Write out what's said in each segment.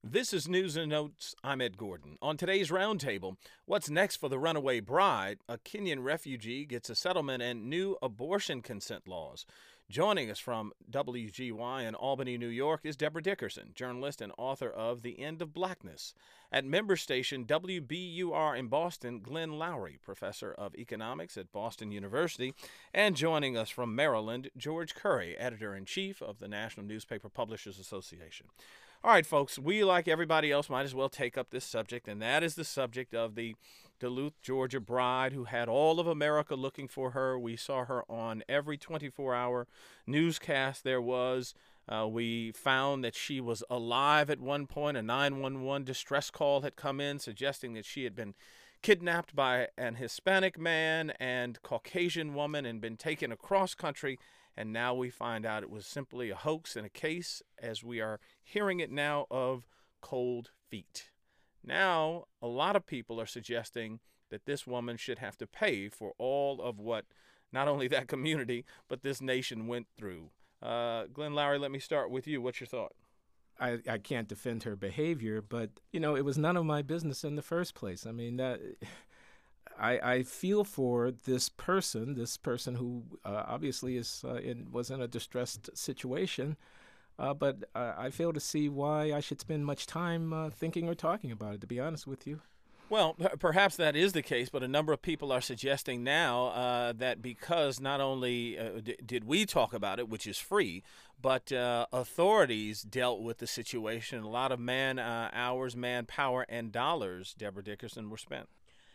This is News and Notes. I'm Ed Gordon. On today's roundtable, what's next for the runaway bride? A Kenyan refugee gets a settlement and new abortion consent laws. Joining us from WGY in Albany, New York is Deborah Dickerson, journalist and author of The End of Blackness. At member station WBUR in Boston, Glenn Lowry, professor of economics at Boston University. And joining us from Maryland, George Curry, editor-in-chief of the National Newspaper Publishers Association. All right, folks, we, like everybody else, might as well take up this subject, and that is the subject of the Duluth, Georgia bride who had all of America looking for her. We saw her on every 24-hour newscast there was. We found that she was alive at one point. A 911 distress call had come in suggesting that she had been kidnapped by an Hispanic man and Caucasian woman and been taken across country. And now we find out it was simply a hoax and a case, as we are hearing it now, of cold feet. Now, a lot of people are suggesting that this woman should have to pay for all of what not only that community, but this nation went through. Glenn Lowry, let me start with you. What's your thought? I can't defend her behavior, but, it was none of my business in the first place. I mean, I feel for this person who obviously was in a distressed situation, but I fail to see why I should spend much time thinking or talking about it, to be honest with you. Well, perhaps that is the case, but a number of people are suggesting now that because not only did we talk about it, which is free, but authorities dealt with the situation. A lot of man-hours, manpower, and dollars, Deborah Dickerson, were spent.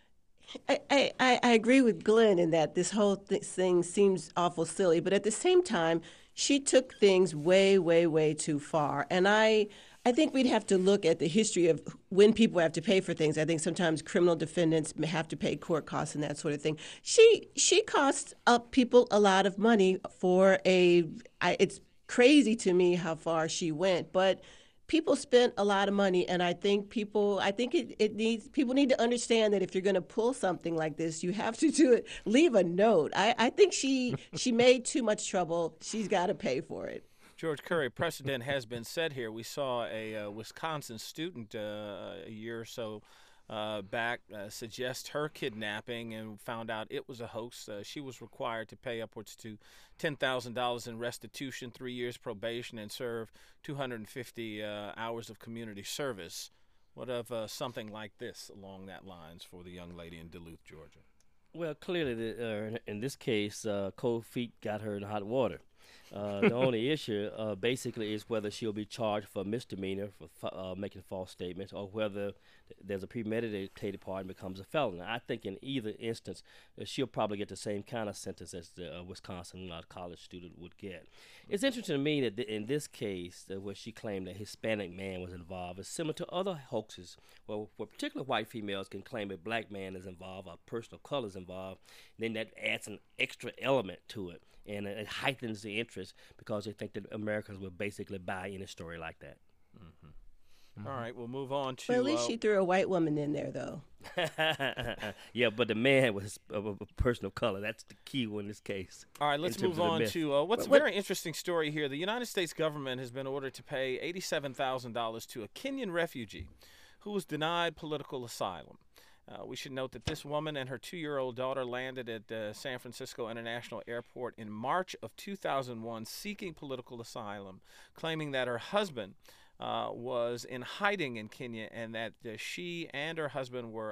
I agree with Glenn in that this whole thing seems awful silly, but at the same time, she took things way, way, way too far. And I think we'd have to look at the history of when people have to pay for things. I think sometimes criminal defendants have to pay court costs and that sort of thing. She cost up people a lot of money for it's crazy to me how far she went, but people spent a lot of money, and I think people need to understand that if you're going to pull something like this, you have to do it. Leave a note. I think she made too much trouble. She's got to pay for it. George Curry, precedent has been set here. We saw a Wisconsin student a year or so back suggest her kidnapping and found out it was a hoax. She was required to pay upwards to $10,000 in restitution, 3 years probation, and serve 250 hours of community service. What of something like this along that lines for the young lady in Duluth, Georgia? Well, clearly, in this case, cold feet got her in hot water. The only issue basically is whether she'll be charged for misdemeanor for making false statements, or whether there's a premeditated part and becomes a felony. I think in either instance, she'll probably get the same kind of sentence as the Wisconsin college student would get. It's interesting to me that in this case, where she claimed a Hispanic man was involved, is similar to other hoaxes where particular white females can claim a black man is involved or a person of color is involved. Then that adds an extra element to it, and it heightens the interest because they think that Americans will basically buy any story like that. Mm-hmm. All right, we'll move on to... Well, at least she threw a white woman in there, though. Yeah, but the man was a person of color. That's the key in this case. All right, let's move on to what's a very interesting story here. The United States government has been ordered to pay $87,000 to a Kenyan refugee who was denied political asylum. We should note that this woman and her 2-year-old daughter landed at San Francisco International Airport in March of 2001 seeking political asylum, claiming that her husband was in hiding in Kenya and that she and her husband were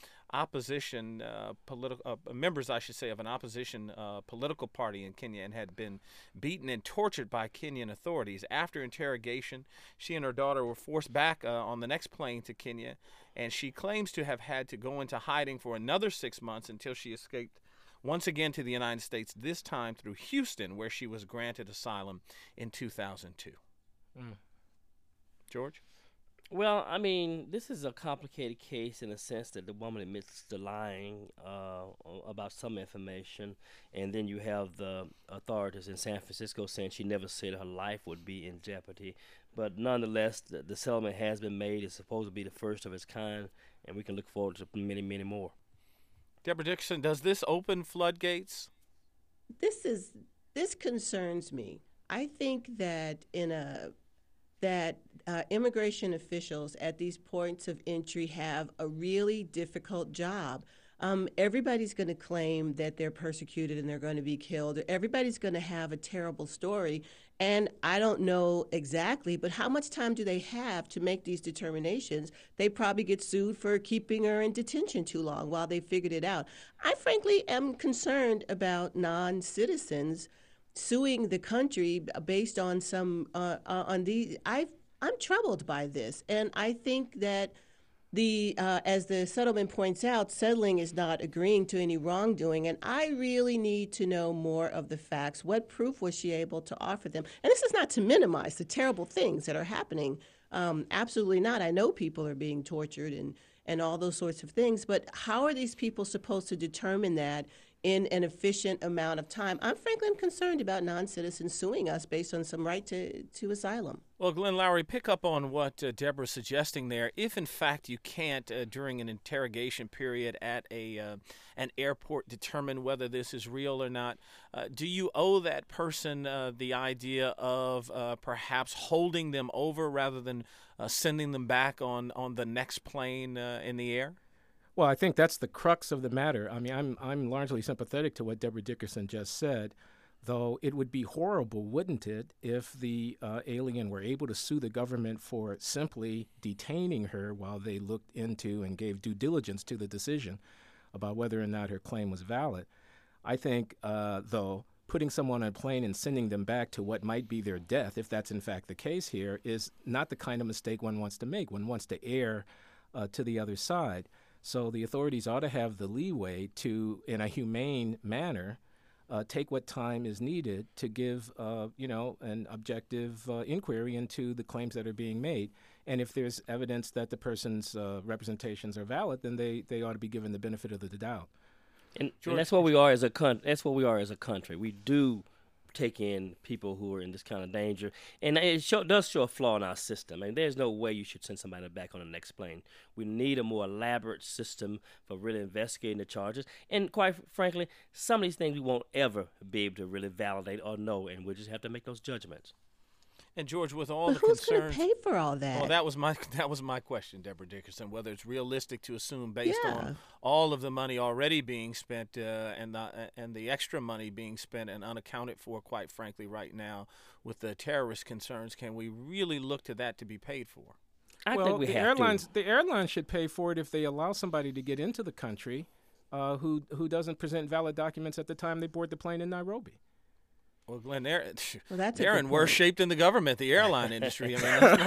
members, I should say, of an opposition political party in Kenya and had been beaten and tortured by Kenyan authorities. After interrogation, she and her daughter were forced back on the next plane to Kenya, and she claims to have had to go into hiding for another 6 months until she escaped once again to the United States, this time through Houston, where she was granted asylum in 2002. George? Well, I mean, this is a complicated case in the sense that the woman admits to lying about some information, and then you have the authorities in San Francisco saying she never said her life would be in jeopardy. But nonetheless, the settlement has been made. It's supposed to be the first of its kind, and we can look forward to many, many more. Deborah Dickerson, does this open floodgates? This concerns me. I think that immigration officials at these points of entry have a really difficult job. Everybody's going to claim that they're persecuted and they're going to be killed. Everybody's going to have a terrible story. And I don't know exactly, but how much time do they have to make these determinations? They probably get sued for keeping her in detention too long while they figured it out. I frankly am concerned about non-citizens suing the country based on on these. I'm troubled by this, and I think that as the settlement points out, settling is not agreeing to any wrongdoing, and I really need to know more of the facts. What proof was she able to offer them? And this is not to minimize the terrible things that are happening. Absolutely not. I know people are being tortured and all those sorts of things, but how are these people supposed to determine that in an efficient amount of time? I'm concerned about non-citizens suing us based on some right to asylum. Well, Glenn Loury, pick up on what Deborah's suggesting there. If, in fact, you can't, during an interrogation period at an airport, determine whether this is real or not, do you owe that person the idea of perhaps holding them over rather than sending them back on the next plane in the air? Well, I think that's the crux of the matter. I mean, I'm largely sympathetic to what Deborah Dickerson just said, though it would be horrible, wouldn't it, if the alien were able to sue the government for simply detaining her while they looked into and gave due diligence to the decision about whether or not her claim was valid. I think, though, putting someone on a plane and sending them back to what might be their death, if that's in fact the case here, is not the kind of mistake one wants to make. One wants to err to the other side. So the authorities ought to have the leeway to, in a humane manner, take what time is needed to give, an objective inquiry into the claims that are being made. And if there's evidence that the person's representations are valid, then they ought to be given the benefit of the doubt. And that's what we are as a country. We do take in people who are in this kind of danger, and it does show a flaw in our system. I mean, there's no way you should send somebody back on the next plane. We need a more elaborate system for really investigating the charges, and quite frankly, some of these things we won't ever be able to really validate or know, and we'll just have to make those judgments. And George, with all but the who's concerns, going to pay for all that? Well, that was my question, Deborah Dickerson. Whether it's realistic to assume, based on all of the money already being spent and the extra money being spent and unaccounted for, quite frankly, right now with the terrorist concerns, can we really look to that to be paid for? I think the airlines should pay for it if they allow somebody to get into the country who doesn't present valid documents at the time they board the plane in Nairobi. Well, Glenn, they're in worse shape than the government, the airline industry. I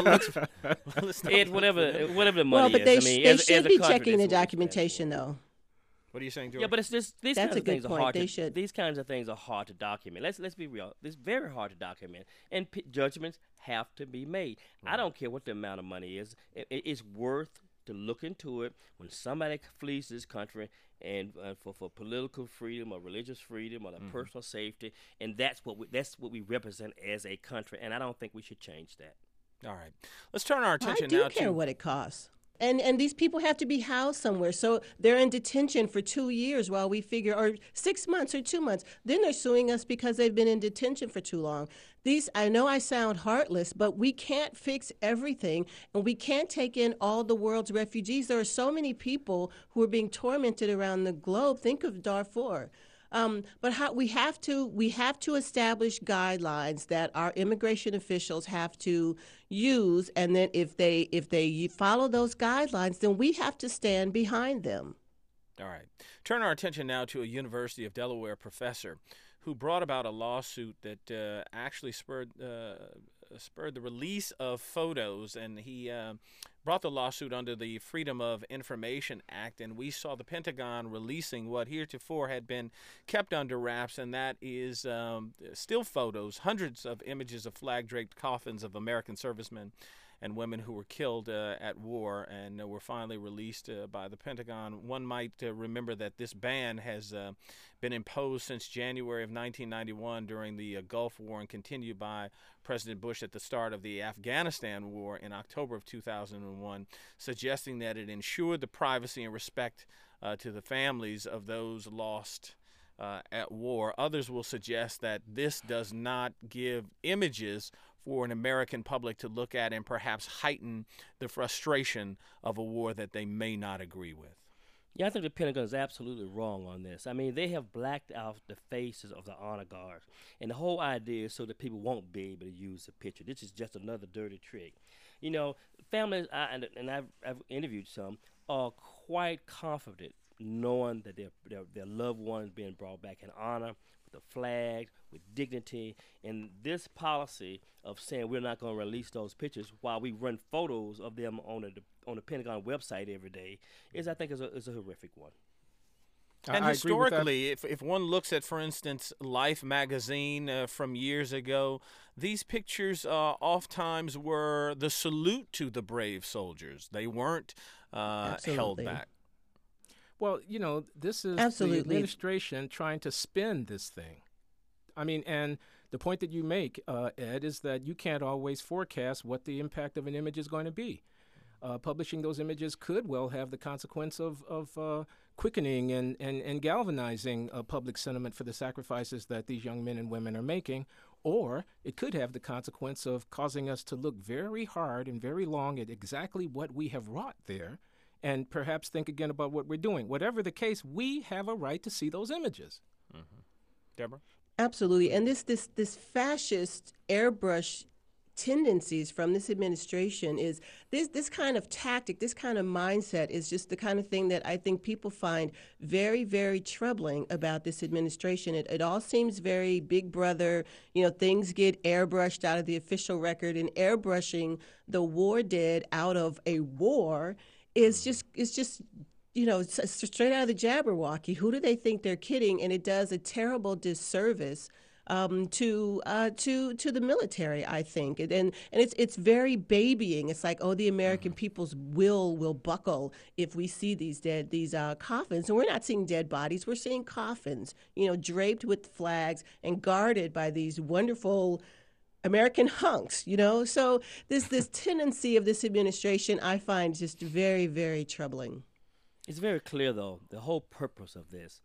mean, whatever the money well, but is. They should be checking the documentation, though. What are you saying, George? Yeah, but it's just these kinds of things are hard. These kinds of things are hard to document. Let's be real. It's very hard to document, and judgments have to be made. I don't care what the amount of money is. It's worth to look into it when somebody flees this country and for political freedom or religious freedom or personal safety, and that's what we represent as a country, and I don't think we should change that. All right, let's turn our attention now to. I do care what it costs. And these people have to be housed somewhere. So they're in detention for 2 years while we figure, or 6 months or 2 months. Then they're suing us because they've been in detention for too long. I know I sound heartless, but we can't fix everything, and we can't take in all the world's refugees. There are so many people who are being tormented around the globe. Think of Darfur. But we have to establish guidelines that our immigration officials have to use, and then if they follow those guidelines, then we have to stand behind them. All right. Turn our attention now to a University of Delaware professor who brought about a lawsuit that actually spurred the release of photos, and he brought the lawsuit under the Freedom of Information Act, and we saw the Pentagon releasing what heretofore had been kept under wraps, and that is still photos, hundreds of images of flag-draped coffins of American servicemen and women who were killed at war, and were finally released by the Pentagon. One might remember that this ban has been imposed since January of 1991 during the Gulf War, and continued by President Bush at the start of the Afghanistan War in October of 2001, suggesting that it ensured the privacy and respect to the families of those lost at war. Others will suggest that this does not give images for an American public to look at and perhaps heighten the frustration of a war that they may not agree with? Yeah, I think the Pentagon is absolutely wrong on this. I mean, they have blacked out the faces of the honor guards, and the whole idea is so that people won't be able to use the picture. This is just another dirty trick. You know, families, I've interviewed some, are quite confident knowing that their loved ones being brought back in honor, with a flag, with dignity, and this policy of saying we're not going to release those pictures while we run photos of them on the Pentagon website every day I think is a horrific one. And I historically, if one looks at, for instance, Life magazine from years ago, these pictures oftentimes were the salute to the brave soldiers. They weren't held back. Well, you know, this is Absolutely. the administration trying to spin this thing. I mean, and the point that you make, Ed, is that you can't always forecast what the impact of an image is going to be. Publishing those images could well have the consequence of quickening and galvanizing public sentiment for the sacrifices that these young men and women are making, or it could have the consequence of causing us to look very hard and very long at exactly what we have wrought there, and perhaps think again about what we're doing. Whatever the case, we have a right to see those images. Mm-hmm. Deborah? Absolutely. And this fascist airbrush tendencies from this administration is this kind of tactic, this kind of mindset is just the kind of thing that I think people find very, very troubling about this administration. It all seems very big brother, you know, things get airbrushed out of the official record, and airbrushing the war dead out of a war is just you know, straight out of the Jabberwocky. Who do they think they're kidding? And it does a terrible disservice to the military, I think, and it's very babying. It's like, oh, the American people's will buckle if we see these coffins, and we're not seeing dead bodies. We're seeing coffins, you know, draped with flags and guarded by these wonderful American hunks, you know. So this tendency of this administration, I find just very, very troubling. It's very clear, though, the whole purpose of this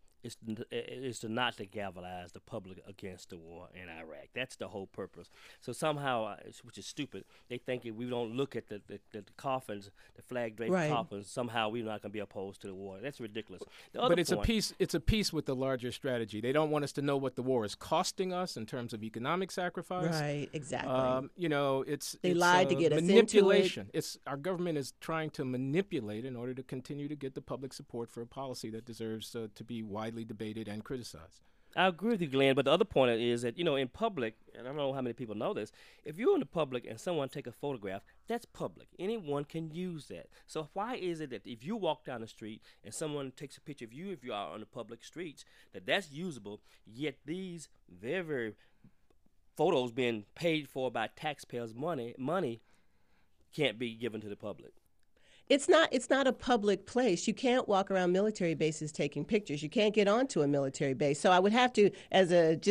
is to not to galvanize the public against the war in Iraq. That's the whole purpose. So somehow, which is stupid, they think if we don't look at the coffins, the flag-draped coffins, somehow we're not going to be opposed to the war. That's ridiculous. But it's a piece with the larger strategy. They don't want us to know what the war is costing us in terms of economic sacrifice. Right, exactly. You know, they lied to get us manipulation. into it. Our government is trying to manipulate in order to continue to get the public support for a policy that deserves to be widely debated and criticized. I agree with you, Glenn, but the other point is that, you know, in public, and I don't know how many people know this, if you're in the public and someone take a photograph, that's public. Anyone can use that. So why is it that if you walk down the street and someone takes a picture of you if you are on the public streets, that's usable, yet these very, very photos being paid for by taxpayers' money can't be given to the public? It's not a public place. You can't walk around military bases taking pictures. You can't get onto a military base. So I would have to, as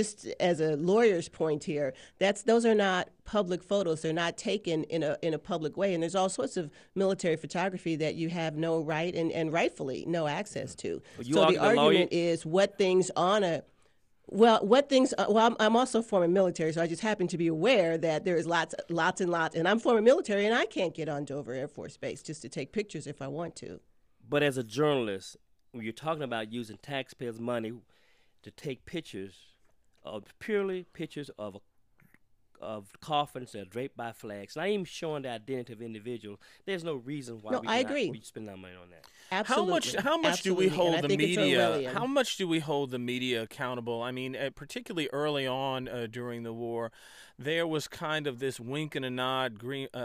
a lawyer's point here, those are not public photos. They're not taken in a public way. And there's all sorts of military photography that you have no right and rightfully no access to. So the argument is what things on a I'm also former military, so I just happen to be aware that there is lots and lots, and I'm former military, and I can't get on Dover Air Force Base just to take pictures if I want to. But as a journalist, when you're talking about using taxpayers' money to take pictures, purely pictures of coffins that are draped by flags, not even showing the identity of individuals, there's no reason why we spend our money on that. Absolutely. How much do we hold the media? How much do we hold the media accountable? I mean, particularly early on during the war, there was kind of this wink and a nod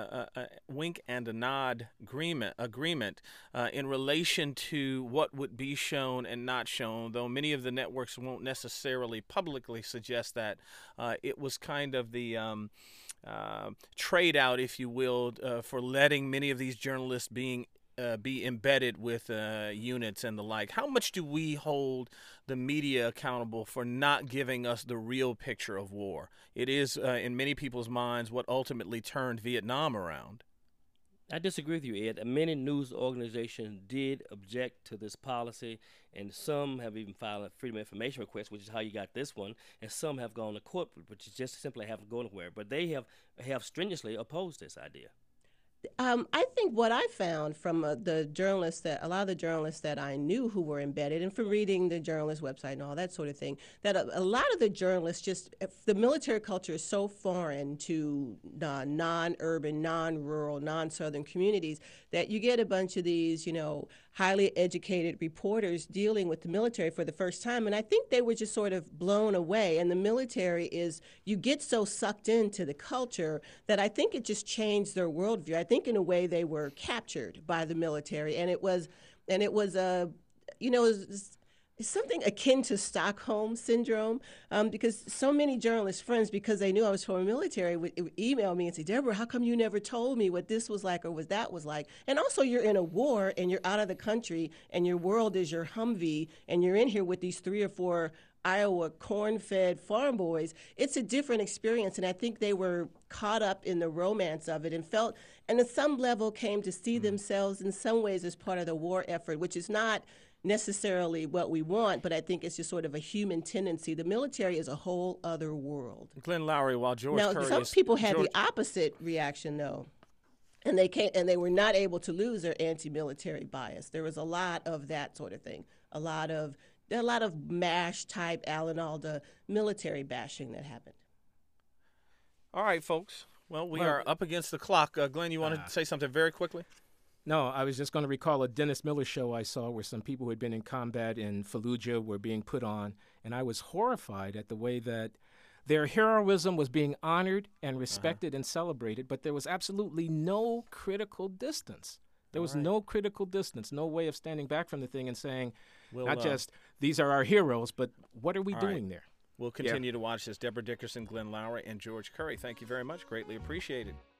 agreement in relation to what would be shown and not shown. Though many of the networks won't necessarily publicly suggest that, it was kind of the trade out, if you will, for letting many of these journalists be embedded with units and the like. How much do we hold the media accountable for not giving us the real picture of war? It is, in many people's minds, what ultimately turned Vietnam around. I disagree with you, Ed. Many news organizations did object to this policy, and some have even filed a freedom of information request, which is how you got this one, and some have gone to court, which is just simply haven't gone anywhere. But they have strenuously opposed this idea. I think what I found from the journalists a lot of the journalists that I knew who were embedded, and from reading the journalist website and all that sort of thing, that a lot of the journalists the military culture is so foreign to non-urban, non-rural, non-southern communities that you get a bunch of these, highly educated reporters dealing with the military for the first time. And I think they were just sort of blown away. And the military you get so sucked into the culture that I think it just changed their worldview. I think in a way they were captured by the military. And it was something akin to Stockholm syndrome, because so many journalist friends, because they knew I was from the military, would email me and say, Deborah, how come you never told me what this was like or what that was like? And also, you're in a war and you're out of the country and your world is your Humvee and you're in here with these 3 or 4 Iowa corn-fed farm boys. It's a different experience, and I think they were caught up in the romance of it and at some level came to see themselves in some ways as part of the war effort, which is not necessarily what we want, but I think it's just sort of a human tendency. The military is a whole other world. Glenn Loury, while George Curry some people had the opposite reaction, though, and they were not able to lose their anti-military bias. There was a lot of that sort of thing, a lot of MASH type Alan Alda military bashing that happened. All right, folks. Well, we are up against the clock. Glenn, you want to say something very quickly? No, I was just going to recall a Dennis Miller show I saw where some people who had been in combat in Fallujah were being put on, and I was horrified at the way that their heroism was being honored and respected and celebrated, but there was absolutely no critical distance. There was no critical distance, no way of standing back from the thing and saying, not just, these are our heroes, but what are we doing there? We'll continue to watch this. Deborah Dickerson, Glenn Loury, and George Curry, thank you very much. Greatly appreciated.